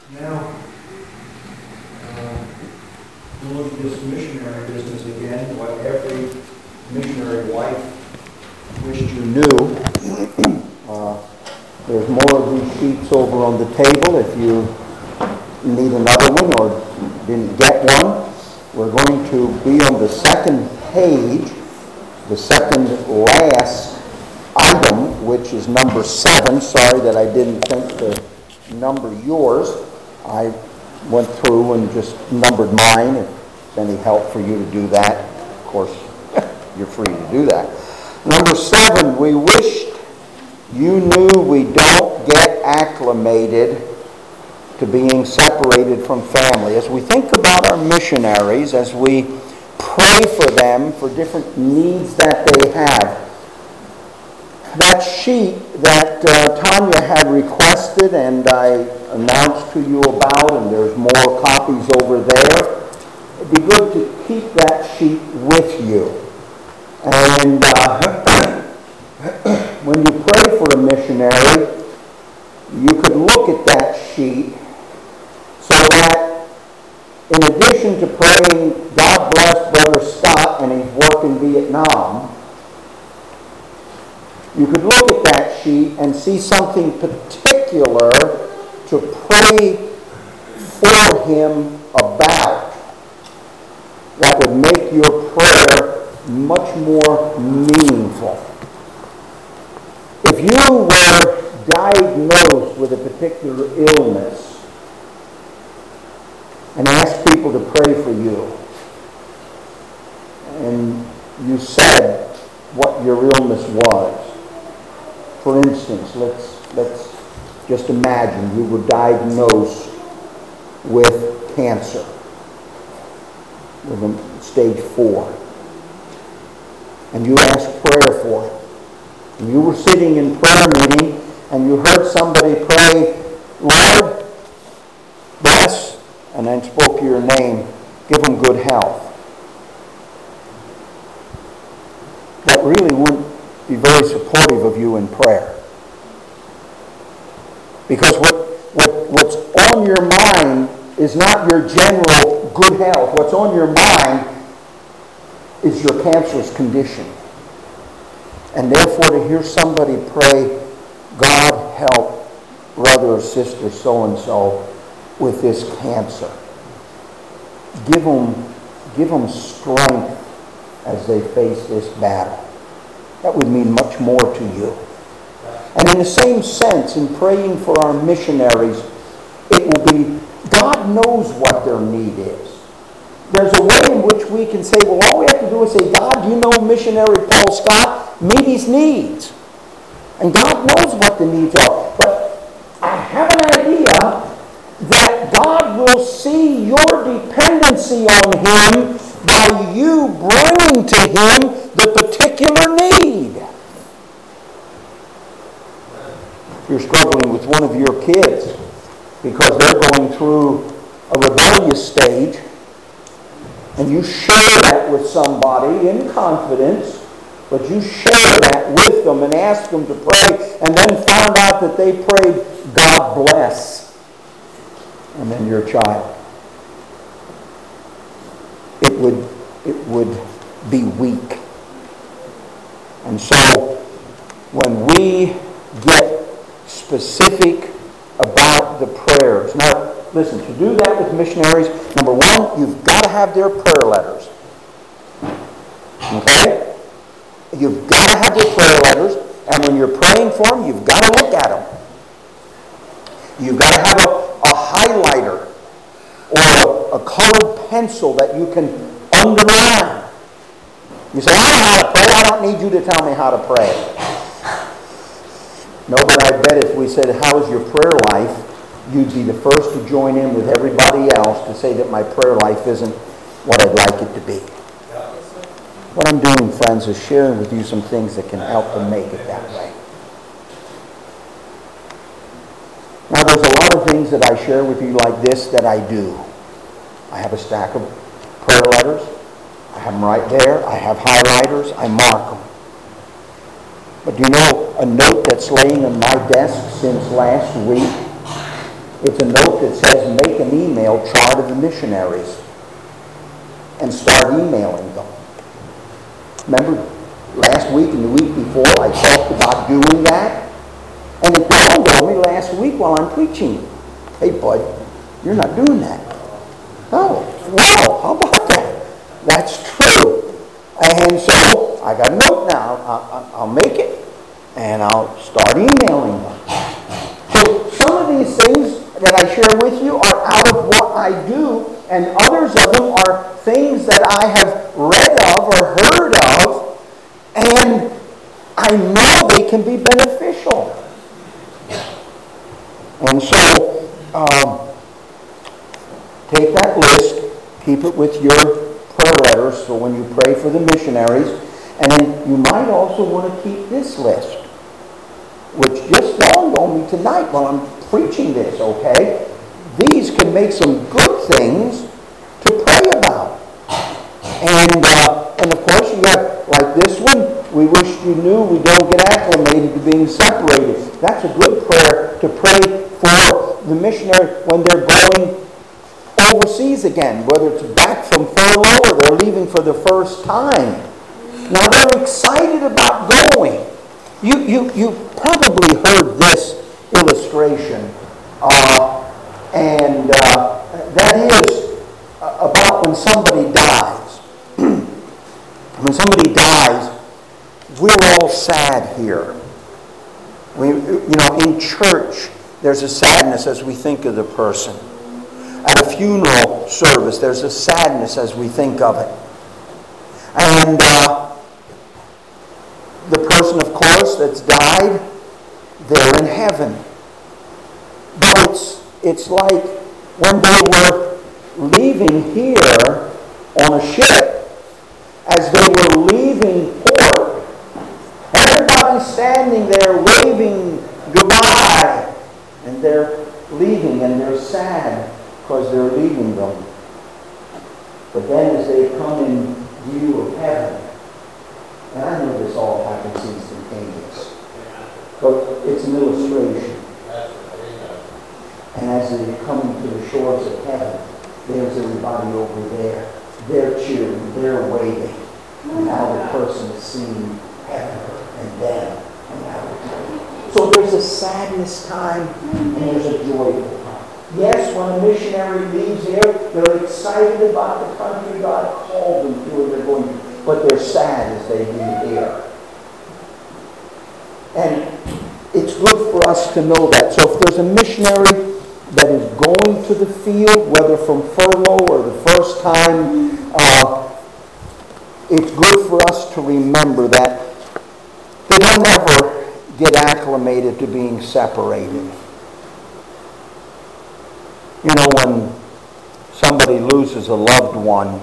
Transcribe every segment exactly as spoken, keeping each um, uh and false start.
Now, uh, we'll look at this missionary business again, what every missionary wife wished you knew. Uh, there's more of these sheets over on the table if you need another one or didn't get one. We're going to be on the second page, the second last item, which is number seven. Sorry that I didn't think to number yours. I went through and just numbered mine. If it's any help for you to do that, of course, you're free to do that. Number seven, we wished you knew we don't get acclimated to being separated from family. As we think about our missionaries, as we pray for them for different needs that they have, that sheet that uh, Tanya had requested and I announced to you about, and there's more copies over there, it'd be good to keep that sheet with you. And uh, when you pray for a missionary, you could look at that sheet so that in addition to praying, God bless Brother Scott and his work in Vietnam, you could look at that sheet and see something particular to pray for him about that would make your prayer much more meaningful. If you were diagnosed with a particular illness and asked people to pray for you, and you said what your illness was, for instance, let's let's just imagine you were diagnosed with cancer, with a stage four, and you asked prayer for it. And you were sitting in prayer meeting, and you heard somebody pray, Lord, bless, and then spoke your name, give them good health. That really wouldn't be very supportive of you in prayer. Because what, what what's on your mind is not your general good health. What's on your mind is your cancerous condition. And therefore to hear somebody pray, God help brother or sister so-and-so with this cancer. Give them, give them strength as they face this battle. That would mean much more to you. And in the same sense, in praying for our missionaries, it will be, God knows what their need is. There's a way in which we can say, well, all we have to do is say, God, you know missionary Paul Scott, meet his needs. And God knows what the needs are. But I have an idea that God will see your dependency on him by you bringing to him the particular need. If you're struggling with one of your kids because they're going through a rebellious stage, and you share that with somebody in confidence, but you share that with them and ask them to pray, and then found out that they prayed, God bless, and then your child. It would, it would be weak. And so, when we get specific about the prayers, now, listen, to do that with missionaries, number one, you've got to have their prayer letters. Okay? You've got to have their prayer letters, and when you're praying for them, you've got to look at them. You've got to have a, a highlighter or a, a colored pencil that you can underline. You say, I know how to pray. I don't need you to tell me how to pray. No, but I bet if we said, how is your prayer life? You'd be the first to join in with everybody else to say that my prayer life isn't what I'd like it to be. What I'm doing, friends, is sharing with you some things that can help them make it that way. Now, there's a lot of things that I share with you like this that I do. I have a stack of prayer letters. I have them right there. I have highlighters. I mark them. But do you know a note that's laying on my desk since last week It's a note that says, make an email chart of the missionaries and start emailing them. Remember, last week and the week before, I talked about doing that. And it dawned on me last week while I'm preaching. Hey, bud, you're not doing that. Oh, wow, how about that? That's true. And so I got a note now. I'll, I'll make it, and I'll start emailing them. So some of these things that I share with you are out of what I do, and others of them are things that I have read of or heard of, and I know they can be beneficial. And so, um, take that list, keep it with your prayer letters, so when you pray for the missionaries, and then you might also want to keep this list, which just dawned on me tonight while I'm preaching this, okay? These can make some good things to pray about. And, uh, and of course, you got, like this one, we wish you knew we don't get acclimated to being separated. That's a good prayer to pray for the missionary when they're going overseas again, whether it's back from furlough or they're leaving for the first time. Now, they're excited about going. You, you, you probably heard this illustration, uh, and uh, that is about when somebody dies. When somebody dies, we're all sad here. We, you know, in church, there's a sadness as we think of the person. At a funeral service, there's a sadness as we think of it. And uh, the person, of course, that's died, they're in heaven. But it's, it's like when they were leaving here on a ship, as they were leaving port, everybody's standing there waving goodbye, and they're leaving, and they're sad because they're leaving them. But then as they come in view of heaven, and I know this all happens instantaneous, but it's an illustration. And as they come to the shores of heaven, there's everybody over there. They're cheering, they're waving. And now the person is seeing heaven and them and now. So there's a sadness time and there's a joyful time. Yes, when a missionary leaves here, they're excited about the country God called them to and they're going to, but they're sad as they leave here. And it's good for us to know that. So if there's a missionary that is going to the field, whether from furlough or the first time, uh, it's good for us to remember that they don't ever get acclimated to being separated. You know, when somebody loses a loved one,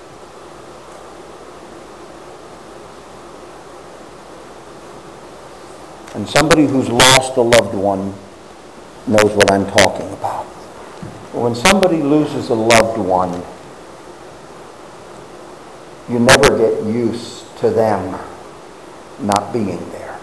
and somebody who's lost a loved one knows what I'm talking about. When somebody loses a loved one, you never get used to them not being there.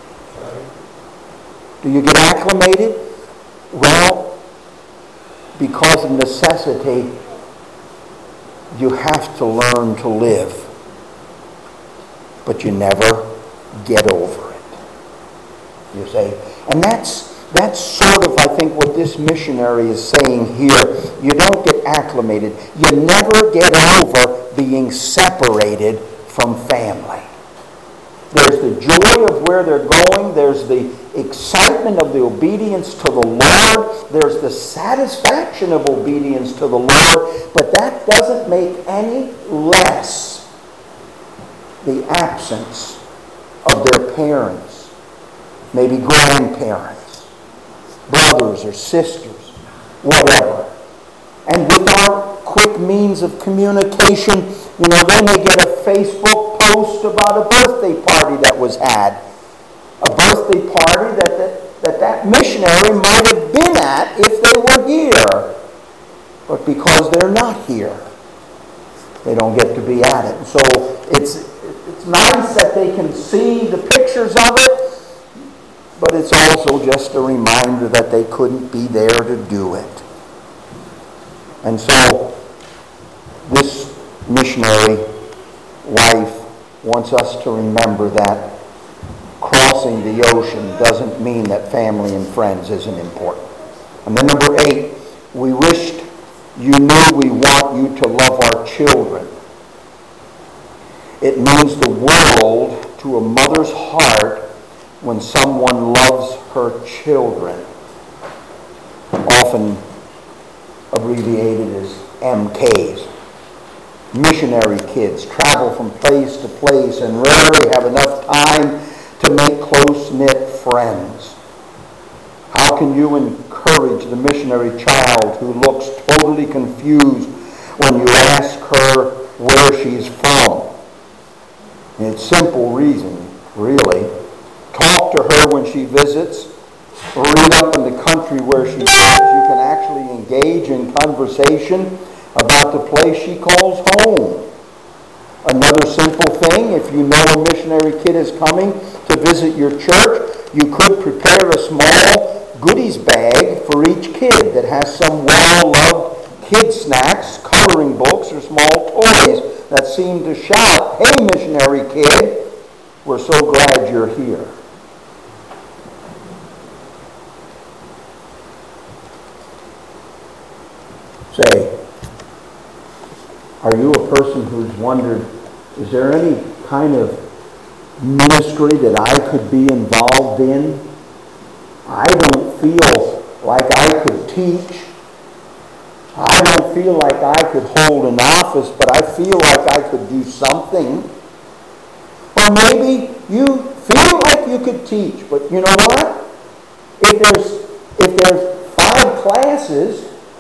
Do you get acclimated? Well, because of necessity, you have to learn to live. But you never get over it. You say, and that's That's sort of, I think, what this missionary is saying here. You don't get acclimated. You never get over being separated from family. There's the joy of where they're going. There's the excitement of the obedience to the Lord. There's the satisfaction of obedience to the Lord. But that doesn't make any less the absence of their parents, maybe grandparents, brothers or sisters, whatever. And with our quick means of communication, you know, they may get a Facebook post about a birthday party that was had. A birthday party that that, that, that missionary might have been at if they were here. But because they're not here, they don't get to be at it. So it's, it's nice that they can see the pictures of it, but it's also just a reminder that they couldn't be there to do it. And so this missionary wife wants us to remember that crossing the ocean doesn't mean that family and friends isn't important. And then number eight, we wished you knew we want you to love our children. It means the world to a mother's heart when someone loves her children, often abbreviated as M Ks. Missionary kids travel from place to place and rarely have enough time to make close-knit friends. How can you encourage the missionary child who looks totally confused when you ask her where she's from? And it's simple reason, really. Talk to her when she visits. Read up in the country where she lives. You can actually engage in conversation about the place she calls home. Another simple thing, if you know a missionary kid is coming to visit your church, you could prepare a small goodies bag for each kid that has some well-loved kid snacks, coloring books, or small toys that seem to shout, "Hey, missionary kid, we're so glad you're here." Say, are you a person who's wondered, is there any kind of ministry that I could be involved in? I don't feel like I could teach. I don't feel like I could hold an office, but I feel like I could do something. Or maybe you feel like you could teach, but you know what? If there's if there's five classes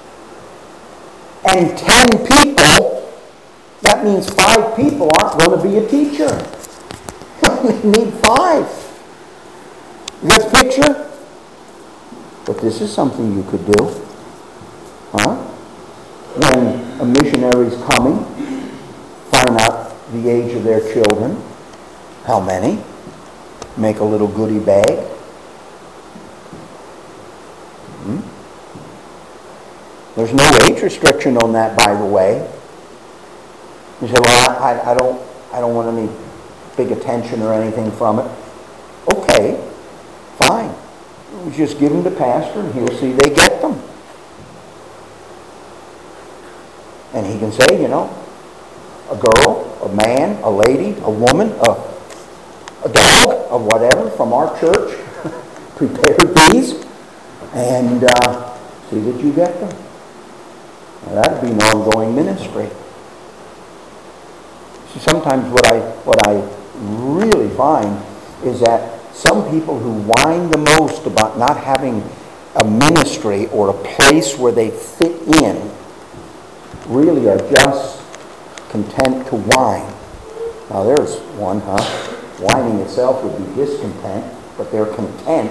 and ten people, that means five people aren't going to be a teacher. We need five. You got the picture? But this is something you could do. Huh? When a missionary's coming, find out the age of their children. How many? Make a little goodie bag. Hmm? There's no age restriction on that, by the way. You say, well, I, I don't I don't want any big attention or anything from it. Okay, fine. You just give them to pastor and he'll see they get them. And he can say, you know, a girl, a man, a lady, a woman, a, a dog, or whatever from our church prepared these and uh, see that you get them. Now, that'd be an ongoing ministry. See, sometimes what I what I really find is that some people who whine the most about not having a ministry or a place where they fit in really are just content to whine. Now there's one, huh? Whining itself would be discontent, but they're content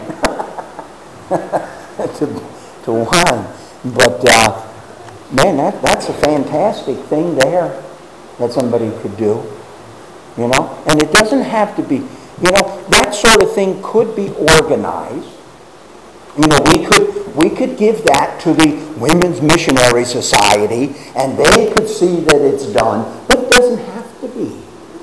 to, to whine. But uh, man, that, that's a fantastic thing there that somebody could do. You know? And it doesn't have to be, you know, that sort of thing could be organized. You know, we could we could give that to the Women's Missionary Society and they could see that it's done, but it doesn't have to be.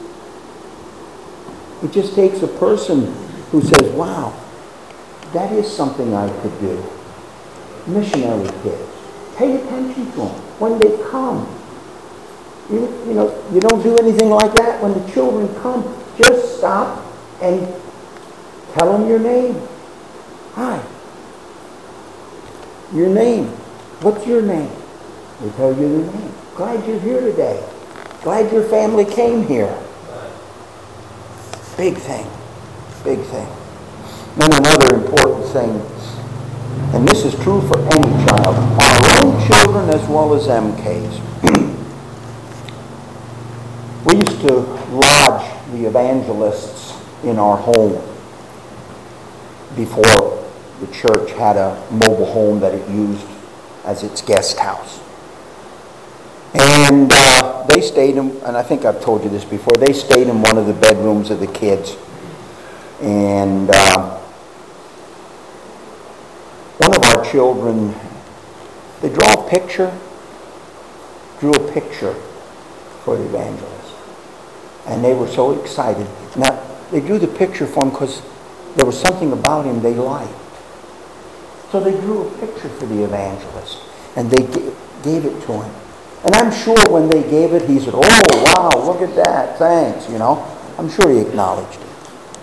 It just takes a person who says, wow, that is something I could do. Missionary kids. Pay attention to them when they come. You, you know, you don't do anything like that when the children come. Just stop and tell them your name. Hi. Your name. What's your name? They tell you their name. Glad you're here today. Glad your family came here. Big thing. Big thing. Then another important thing, and this is true for any child, our own children as well as M Ks. We used to lodge the evangelists in our home before the church had a mobile home that it used as its guest house. And uh, they stayed in, and I think I've told you this before, they stayed in one of the bedrooms of the kids. And uh, our children, they draw a picture, drew a picture for the evangelist. And they were so excited. Now, they drew the picture for him because there was something about him they liked. So they drew a picture for the evangelist, and they g- gave it to him. And I'm sure when they gave it, he said, "Oh, wow, look at that, thanks," you know. I'm sure he acknowledged it.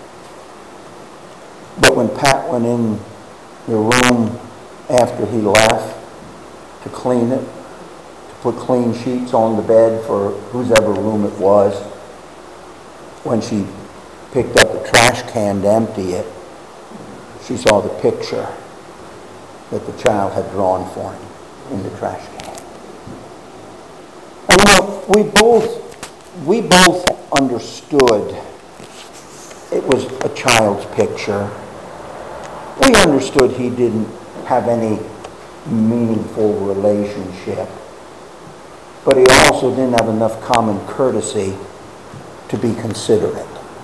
But when Pat went in the room after he left to clean it, to put clean sheets on the bed for whose ever room it was, when she picked up the trash can to empty it, she saw the picture that the child had drawn for him in the trash can. And you know, we both, we both understood it was a child's picture. We understood he didn't have any meaningful relationship. But he also didn't have enough common courtesy to be considerate.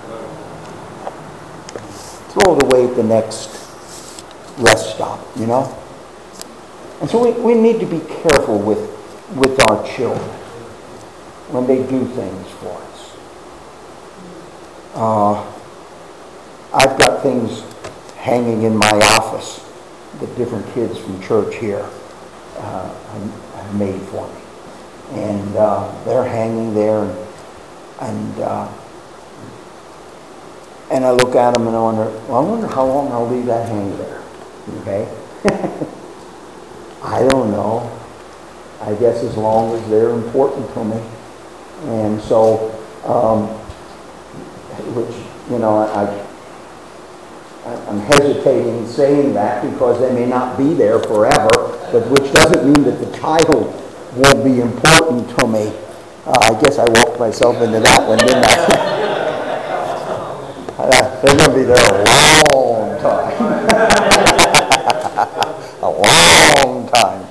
Throw it away at the next rest stop, you know? And so we, we need to be careful with, with our children when they do things for us. Uh, I've got things hanging in my office that different kids from church here uh, have made for me. And uh, they're hanging there, and and, uh, and I look at them and I wonder, well, I wonder how long I'll leave that hanging there. Okay? I don't know. I guess as long as they're important to me. And so, um, which, you know, I, I'm hesitating saying that because they may not be there forever, but which doesn't mean that the child won't be important to me. Uh, I guess I walked myself into that one, didn't I? They're going to be there a long time. A long time.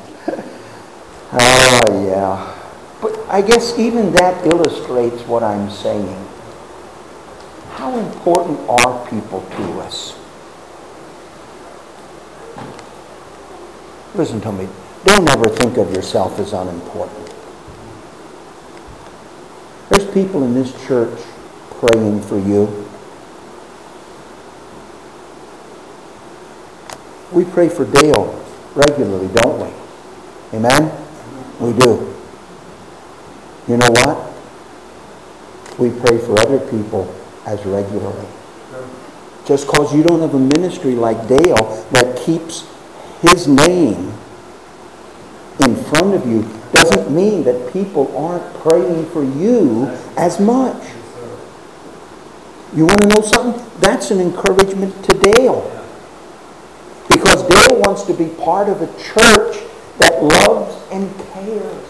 Oh, yeah. But I guess even that illustrates what I'm saying. How important are people to us? Listen to me. Don't ever think of yourself as unimportant. There's people in this church praying for you. We pray for Dale regularly, don't we? Amen? We do. You know what? We pray for other people as regularly. Just because you don't have a ministry like Dale that keeps his name in front of you doesn't mean that people aren't praying for you as much. You want to know something? That's an encouragement to Dale. Because Dale wants to be part of a church that loves and cares.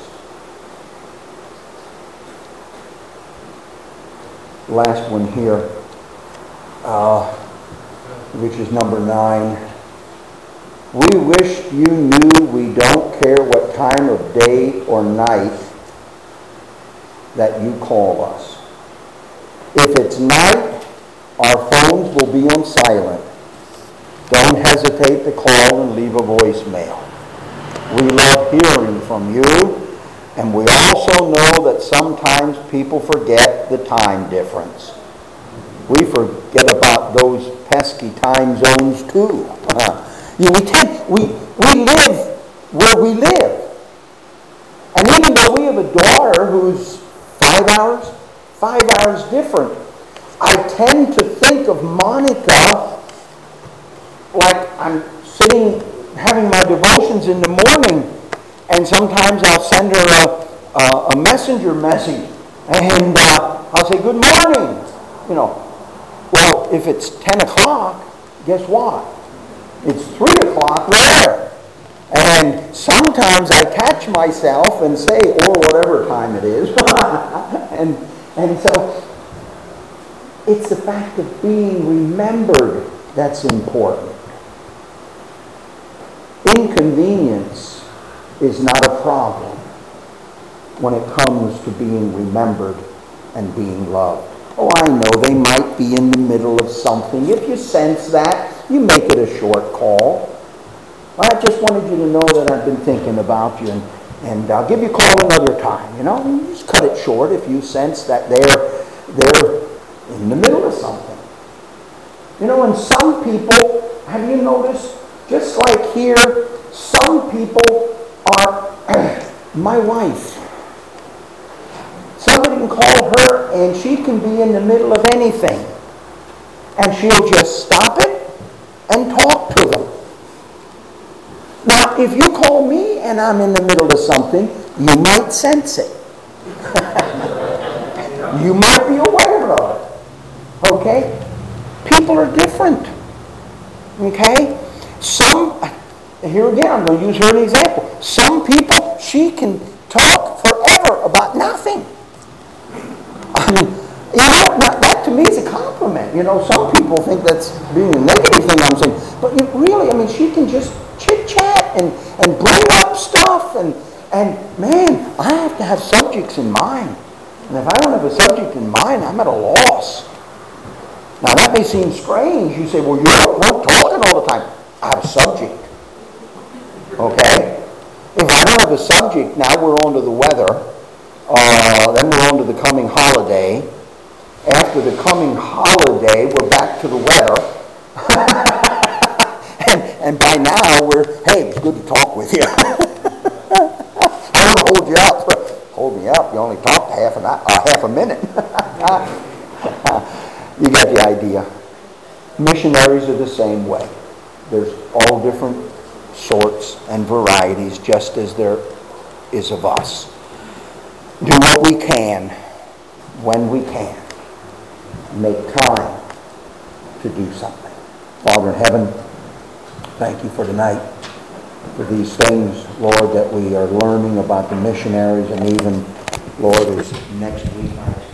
Last one here, uh, which is number nine. We wish you knew we don't care what time of day or night that you call us. If it's night, our phones will be on silent. Don't hesitate to call and leave a voicemail. We love hearing from you, and we also know that sometimes people forget the time difference. We forget about those pesky time zones too. You know, we, tend, we, we live where we live. And even though we have a daughter who's five hours, five hours different, I tend to think of Monica like I'm sitting having my devotions in the morning, and sometimes I'll send her a, a, a messenger message, and uh, I'll say, "Good morning." You know, well, if it's ten o'clock, guess what? It's three o'clock there. And sometimes I catch myself and say, or whatever time it is. and, and so it's the fact of being remembered that's important. Inconvenience is not a problem when it comes to being remembered and being loved. Oh, I know they might be in the middle of something. If you sense that, you make it a short call. I just wanted you to know that I've been thinking about you, and, and I'll give you a call another time, you know? And just cut it short if you sense that they're, they're in the middle of something. You know, and some people, have you noticed, just like here, some people are, my wife, somebody can call her and she can be in the middle of anything, and she'll just stop it and talk to them. Now, if you call me and I'm in the middle of something, you might sense it. You might be aware of it. Okay? People are different. Okay? Some, here again, I'm going to use her as an example. Some people, she can talk forever about nothing. I mean, you know, that, that to me is a compliment. You know, some people think that's being a negative thing I'm saying. But you really, I mean, she can just chit-chat and, and bring up stuff. And, and, man, I have to have subjects in mind. And if I don't have a subject in mind, I'm at a loss. Now, that may seem strange. You say, well, you're not talking all the time. I have a subject. Okay? If I don't have a subject, now we're on to the weather. Uh, then we're on to the coming holiday. After the coming holiday, we're back to the weather. and, and by now, we're, hey, it's good to talk with you. I don't hold you up. Hold me up. You only talked half an hour, uh, half a minute. You got the idea. Missionaries are the same way. There's all different sorts and varieties, just as there is of us. Do what we can, when we can. Make time to do something. Father in heaven, thank you for tonight, for these things, Lord, that we are learning about the missionaries, and even, Lord, as next week